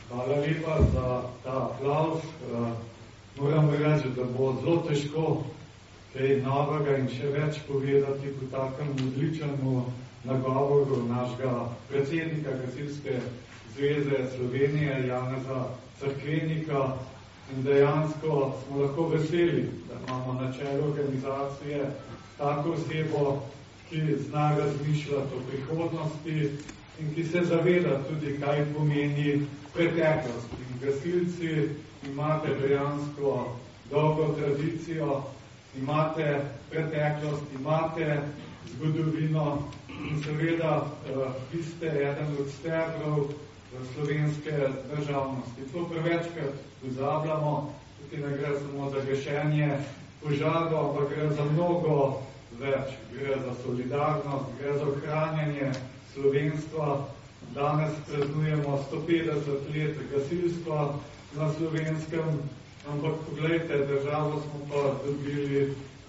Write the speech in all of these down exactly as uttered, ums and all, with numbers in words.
Hvala lepa za ta aplavz. Moram reči, da bo zelo težko kaj novega in še več povedati po takem odličnemu nagovoru našega predsednika Gasilske zveze Slovenije, Janeza Cerkvenika. In dejansko smo lahko veseli, da imamo na čelu organizacije tako osebo, ki zna razmišljati o prihodnosti in ki se zaveda tudi, kaj pomeni preteklost. In gasilci imate dejansko dolgo tradicijo, imate preteklost, imate zgodovino in seveda vi ste eden od stebrov slovenske državnosti. To prevečkrat pozabljamo, tukaj ne gre samo za gašenje požarov, ampak gre za mnogo več. Gre za solidarnost, gre za ohranjanje slovenstva. Danes praznujemo sto petdeset let gasilstva na Slovenskem, ampak poglejte, državo smo pa dobili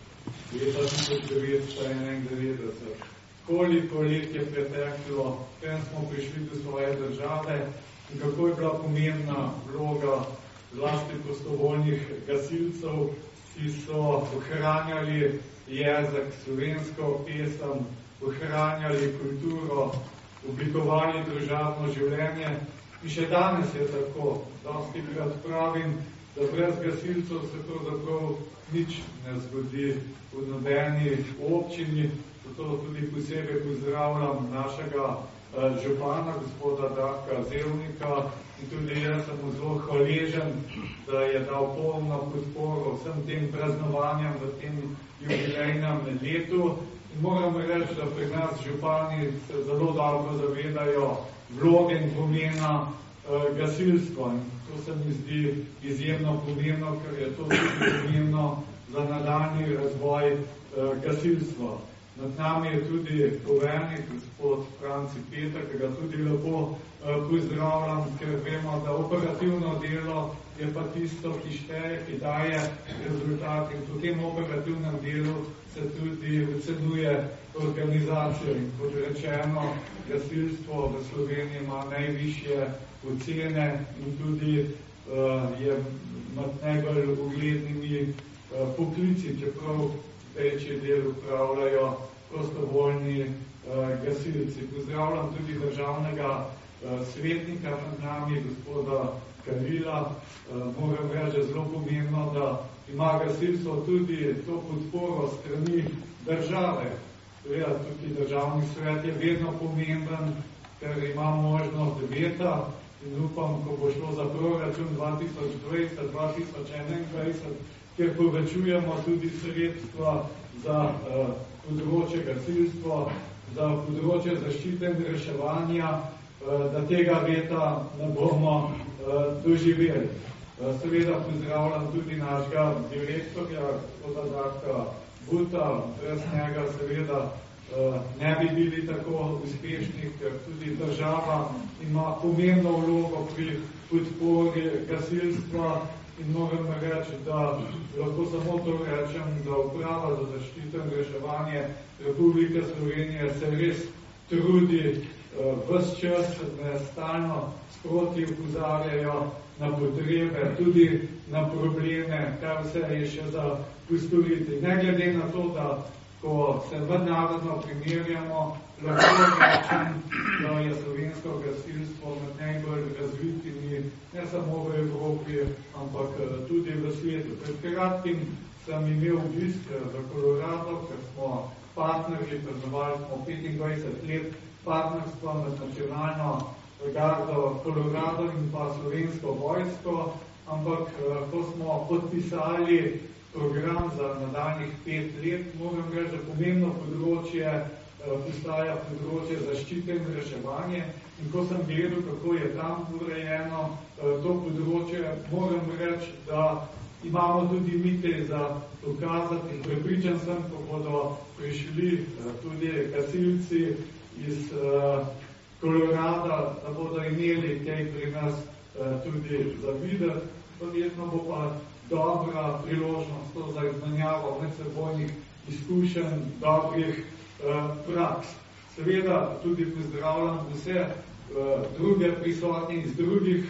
leta tisoč devetsto enaindevetdeset. Koliko let je preteklo, potem smo prišli do svoje države in kako je bila pomembna vloga zlasti prostovoljnih gasilcev, ki so ohranjali jezik, slovensko pesem, ohranjali kulturo, oblikovali družabno življenje. In še danes je tako. Dostikrat pravim, da brez gasilcev se pravzaprav nič ne zgodi v nobeni občini. Zato tudi posebej pozdravljam našega župana, gospoda Darka Zevnika, in tudi jaz sem zelo hvaležen, da je dal polno podporo vsem tem praznovanjem v tem jubilejnem letu. In moram reči, da pri nas župani se zelo dobro zavedajo vloge in pomena gasilstva. In to se mi zdi izjemno pomembno, ker je to tudi pomembno za nadaljnji razvoj gasilstva. Nad nami je tudi poveljnik, gospod Franci Peter, ki ga tudi lepo pozdravljam, ker vemo, da operativno delo je pa tisto, ki šteje, ki daje rezultat. In v tem operativnem delu se tudi ocenjuje organizacijo. In kot rečeno, gasilstvo v Sloveniji ima najvišje ocene in tudi uh, je med najbolj uglednimi uh, poklici, čeprav večji del upravljajo prostovoljni uh, gasilci. Pozdravljam tudi državnega uh, svetnika med nami, gospoda Karila. Uh, moram reči, zelo pomembno, da ima gasilstvo tudi to podporo strani države. Seveda, tudi državni svet je vedno pomemben, ker ima možnost veta in upam, ko bo šlo za proračun dva tisoč dvajset dva tisoč enaindvajset, kjer povečujemo tudi sredstva za uh, področje gasilstva, za področje zaščite in reševanja, uh, da tega veta ne bomo uh, doživeli. Uh, seveda pozdravljam tudi našega direktorja, gospoda Darka Buta. Brez njega seveda uh, ne bi bili tako uspešni, ker tudi država ima pomembno vlogo pri podpori gasilstva. In moram reči, da lahko samo to rečem, da Uprava za zaščito in reševanje Republike Slovenije se res trudi uh, ves čas, da stalno sproti opozarjajo na potrebe, tudi na probleme, kar vse je še za postoriti. Ne glede na to, da ko se mednarodno primerjamo, lahko rečem, da je slovensko gasilstvo med najbolj razvitimi, ne samo v Evropi, ampak tudi v svetu. Pred kratkim sem imel obisk v Colorado, ker smo partnerji, praznovali smo petindvajset let partnerstva med nacionalno gardo Colorado in pa slovensko vojsko, ampak ko smo podpisali program za nadaljnjih pet let, moram reči, da pomembno področje postaja področje zaščite in reševanje. In ko sem gledal, kako je tam urejeno to področje, moram reči, da imamo tudi mi kaj za dokazati. In prepričan sem, ko bodo prišli tudi gasilci iz Colorada, da bodo imeli kaj pri nas tudi za videti. Verjetno bo pa dobra priložnost to za izmenjavo medsebojnih izkušenj, dobrih eh, praks. Seveda tudi pozdravljam vse druge prisotni iz drugih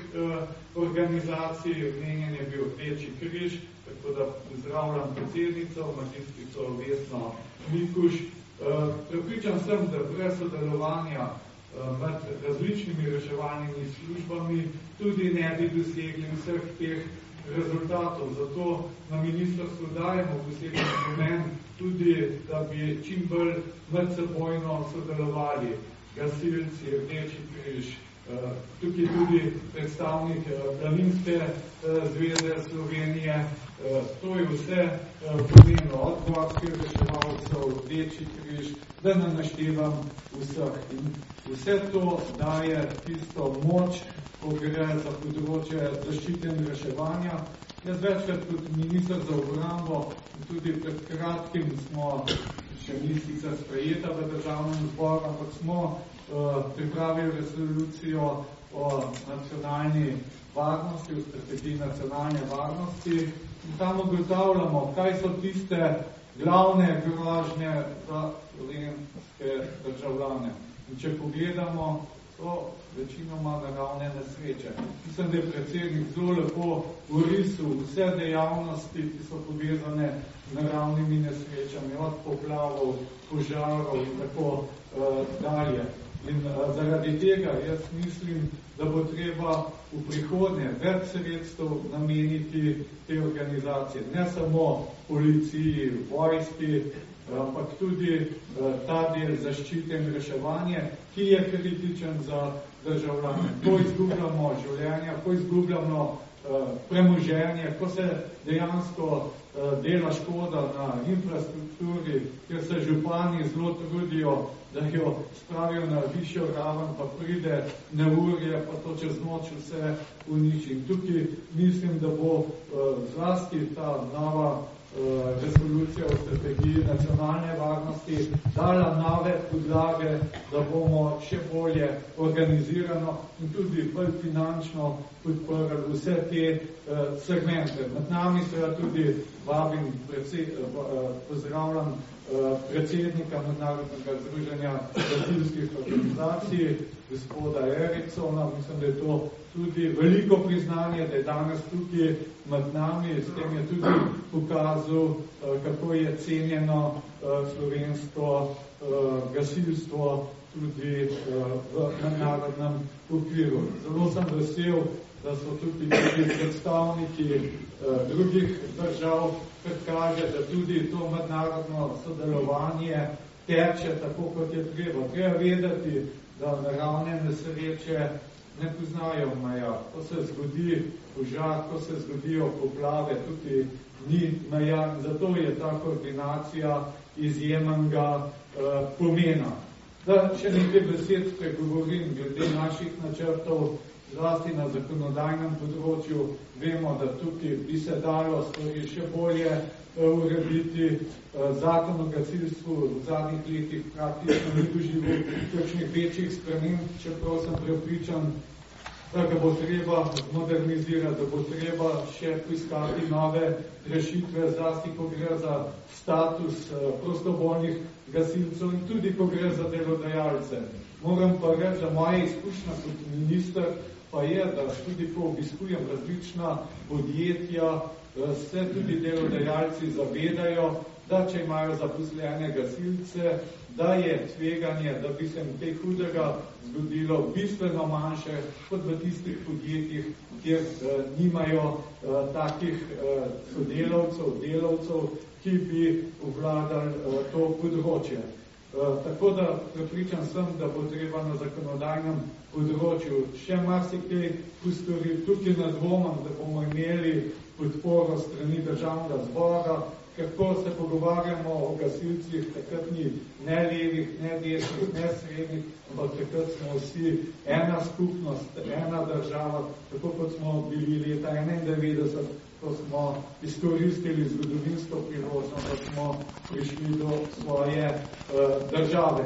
organizacij, omenjen je bil Rdeči križ, tako da pozdravljam predsednico, magistrico Vesno Mikuš. Prepričan sem, da brez sodelovanja med različnimi reševalnimi službami tudi ne bi dosegli vseh teh rezultatov. Zato na ministrstvu dajemo poseben pomen tudi, da bi čim bolj medsebojno sodelovali gasilci, Rdeči križ, tukaj tudi predstavnik Planinske zveze Slovenije. To je vse pomembno od gorskih reševalcev, Rdeči križ, da ne naštevam vseh. In vse to daje tisto moč, ko gre za področje zaščite in reševanja. Jaz večkrat kot minister za obrambo, tudi pred kratkim smo, še ni sicer sprejeta v državnem zboru, ampak smo uh, pripravili resolucijo o nacionalni varnosti, o strategiji nacionalne varnosti in tam ugotavljamo, kaj so tiste glavne grožnje za slovenske državljane. In če pogledamo, so večinoma naravne nesreče. Mislim, da je predsednik zelo lepo orisil vse dejavnosti, ki so povezane z naravnimi nesrečami, od poplavov, požarov in tako uh, dalje. In uh, zaradi tega jaz mislim, da bo treba v prihodnje več sredstev nameniti te organizacije. Ne samo policiji, vojski, ampak tudi uh, ta del zaščite in reševanje, ki je kritičen za državljane. Ko izgubljamo življenja, ko izgubljamo uh, premoženje, ko se dejansko uh, dela škoda na infrastrukturi, kjer se župani zelo trudijo, da jo spravijo na višjo raven, pa pride neurje, pa to čez noč vse uniči. In tukaj mislim, da bo uh, zlasti ta nova resolucija o strategiji nacionalne varnosti dala nove podlage, da bomo še bolje organizirano in tudi bolj finančno podprli vse te uh, segmente. Med nami seveda tudi vabim, predsed, uh, pozdravljam uh, predsednika Mednarodnega združenja gasilskih organizacij, gospoda Eriksona. Mislim, da je to tudi veliko priznanje, da je danes tukaj med nami. S tem je tudi pokazal, kako je cenjeno slovensko gasilstvo tudi v mednarodnem okviru. Zelo sem vesel, da so tudi tudi predstavniki drugih držav, kar kaže, da tudi to mednarodno sodelovanje teče tako, kot je treba. Treba vedeti, da naravne nesreče ne poznajo meja. Ko se zgodi požar, ko se zgodijo poplave, tudi ni meja. Zato je ta koordinacija izjemnega uh, pomena. Da še nekaj besed pregovorim glede naših načrtov, zlasti na zakonodajnem področju. Vemo, da tukaj bi se dalo stvari še bolje uh, urediti. Uh, zakon o gasilstvu v zadnjih letih praktično ni doživel kakšnih večjih sprememb, čeprav sem prepričan, da ga bo treba modernizirati, da bo treba še poiskati nove rešitve, zlasti ko gre za status prostovoljnih gasilcev in tudi ko gre za delodajalce. Moram pa reči, da moja izkušnja kot minister pa je, da tudi ko obiskujem različna podjetja, se tudi delodajalci zavedajo, da če imajo zaposlene gasilce, da je tveganje, da bi se kaj hudega zgodilo bistveno manjše kot v tistih podjetjih, kjer eh, nimajo eh, takih eh, sodelavcev, delavcev, ki bi obvladali eh, to področje. Eh, tako da prepričan sem, da bo treba na zakonodajnem področju še marsikaj postoriti. Tukaj na dvomam, da bomo imeli podporo strani državnega zbora, kako se pogovarjamo o gasilcih, takrat ni ne levih, ne desnih, ne srednjih, ampak takrat smo vsi ena skupnost, ena država, tako kot smo bili leta enaindevetdeset, ko smo izkoristili zgodovinsko priložnost, da smo prišli do svoje uh, države.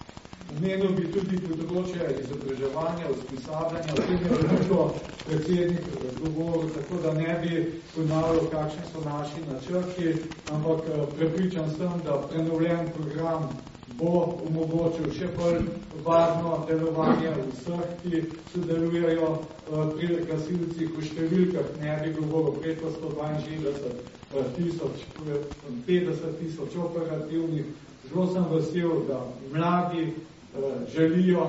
Omenil bi tudi področje izobraževanja, usposabljanja, o tem je veliko predsednik govoril, tako da ne bi ponavljal, kakšni so naši načrti, ampak prepričan sem, da prenovljen program bo omogočil še bolj varno delovanje vseh, ki sodelujejo pri gasilcih. V številkah ne bi govoril preko sto dvainšestdeset tisoč, petdeset tisoč operativnih. Zelo sem vesel, da mladi želijo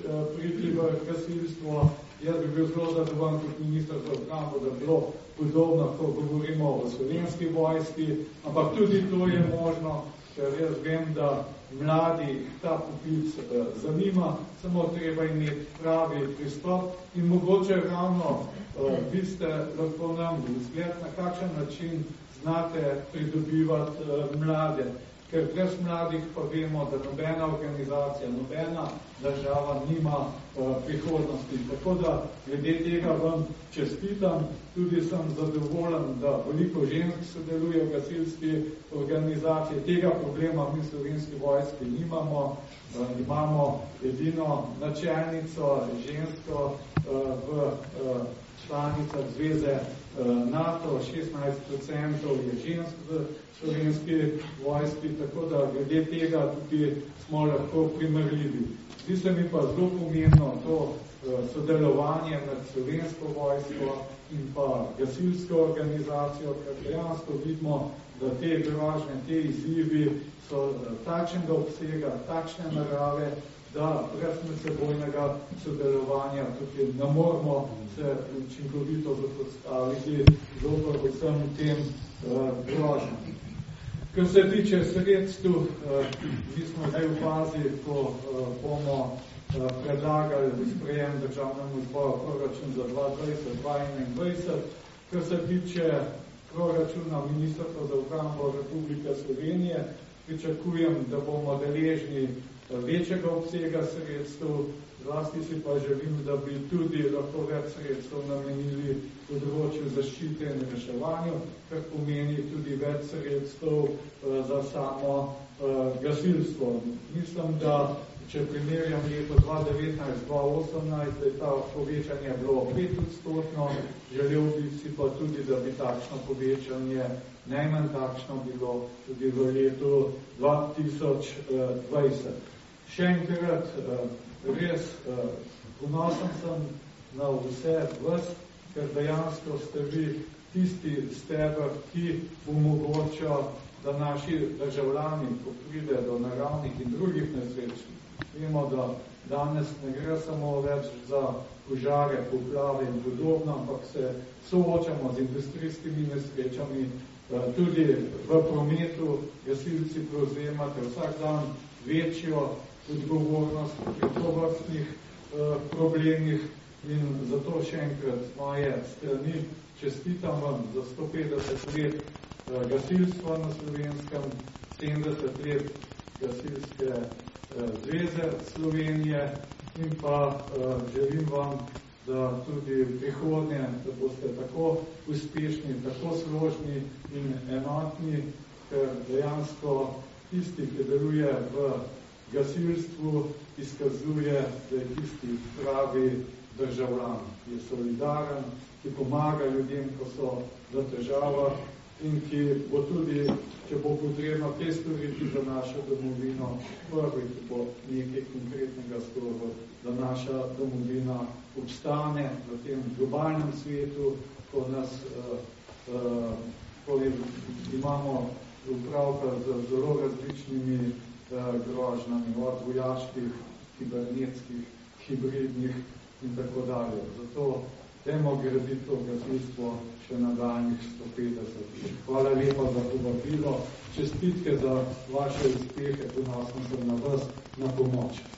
priti v gasilstvo. Jaz bi bil zelo zadovoljen kot minister za obrambo, da bilo podobno, ko govorimo o Slovenski vojski, ampak tudi to je možno, ker jaz vem, da mladi ta poklic zanima, samo treba imeti pravi pristop in mogoče ravno vi ste lahko nam vzgled, na kakšen način znate pridobivati mlade. Ker brez mladih pa vemo, da nobena organizacija, nobena država nima uh, prihodnosti. Tako da glede tega vam čestitam, tudi sem zadovoljen, da veliko žensk sodeluje v gasilski organizaciji. Tega problema mi v Slovenski vojski nimamo. Uh, imamo edino načelnico, žensko uh, v uh, članicah zveze NATO, šestnajst procentov je žensk v Slovenski vojski, tako da glede tega tudi smo lahko primerljivi. Zdi se mi pa zelo pomembno to sodelovanje med Slovensko vojsko in pa gasilsko organizacijo, ker dejansko vidimo, da te grožnje, te izzivi so takšnega obsega, takšne narave, da brez medsebojnega sodelovanja tukaj ne moramo se učinkovito zapostaviti zoper vsem tem uh, grožnjam. Kar se tiče sredstv, uh, mi smo zdaj v fazi, ko uh, bomo uh, predlagali sprejem državnemu zboru proračun za dva tisoč dvajset dva tisoč enaindvajset. Kar se tiče proračuna Ministrstva za obrambo Republike Slovenije, pričakujem, da bomo deležni večjega obsega sredstev, zlasti si pa želim, da bi tudi lahko več sredstev namenili področju zaščite in reševanju, kar pomeni tudi več sredstev uh, za samo uh, gasilstvo. Mislim, da če primerjam leto dva tisoč devetnajst dva tisoč osemnajst, da je ta povečanje bilo pet odstotno, želel bi si pa tudi, da bi takšno povečanje najmanj takšno bilo tudi v letu dva tisoč dvajset. Še enkrat, res ponosen sem na vse vas, ker dejansko ste vi tisti steber, ki omogoča, da naši državljani, ko pride do naravnih in drugih nesreč, vemo, da danes ne gre samo več za požare, poplave in podobno, ampak se soočamo z industrijskimi nesrečami, tudi v prometu gasilci prevzemate vsak dan večjo odgovornost pri tovrstnih uh, problemih in zato še enkrat z moje strani čestitam vam za sto petdeset let uh, gasilstva na Slovenskem, sedemdeset let gasilske uh, zveze Slovenije in pa uh, želim vam, da tudi v prihodnje, da boste tako uspešni, tako složni in enotni, ker dejansko tisti, ki deluje v gasilstvu, izkazuje, da je tisti pravi državljan, ki je solidaren, ki pomaga ljudem, ko so v težavah in ki bo tudi, če bo potrebno kaj storiti za našo domovino, prvi, ki bo nekaj konkretnega storil, da naša domovina obstane v tem globalnem svetu, ko nas uh, uh, ko imamo upravka z zelo različnimi grožnjami, od vojaških, kibernetskih, hibridnih in tako dalje. Zato dajmo graditi to gasilstvo še nadaljnjih sto petdeset. Hvala lepa za povabilo. Čestitke za vaše uspehe, ponosen sem na vas, na pomoč.